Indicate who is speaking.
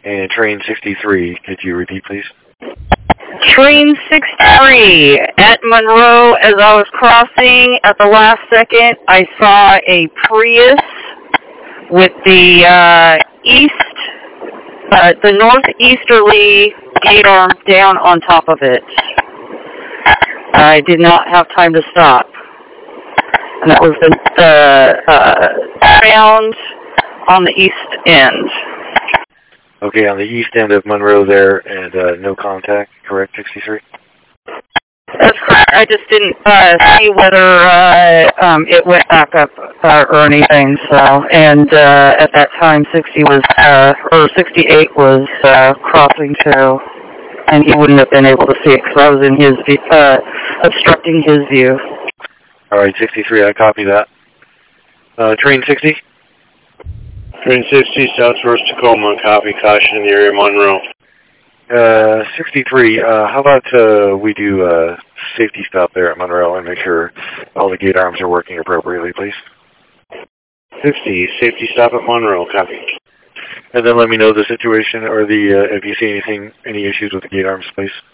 Speaker 1: And train 63, could you repeat, please?
Speaker 2: Train 63 at Monroe. As I was crossing at the last second, I saw a Prius with the the northeasterly gate arm down on top of it. I did not have time to stop. And that was found on the east end.
Speaker 1: Okay, on the east end of Monroe there, and no contact, correct, 63?
Speaker 2: That's correct. I just didn't see whether it went back up or anything. So, and at that time, 68 was crossing too, and he wouldn't have been able to see it because I was in his obstructing his view.
Speaker 1: All right, 63, I copy that. Train 60?
Speaker 3: Train 60, Southwest Tacoma, copy, caution in the area of Monroe.
Speaker 1: 63, how about we do a safety stop there at Monroe and make sure all the gate arms are working appropriately, please?
Speaker 3: 50, safety stop at Monroe, copy.
Speaker 1: And then let me know the situation or if you see any issues with the gate arms, please.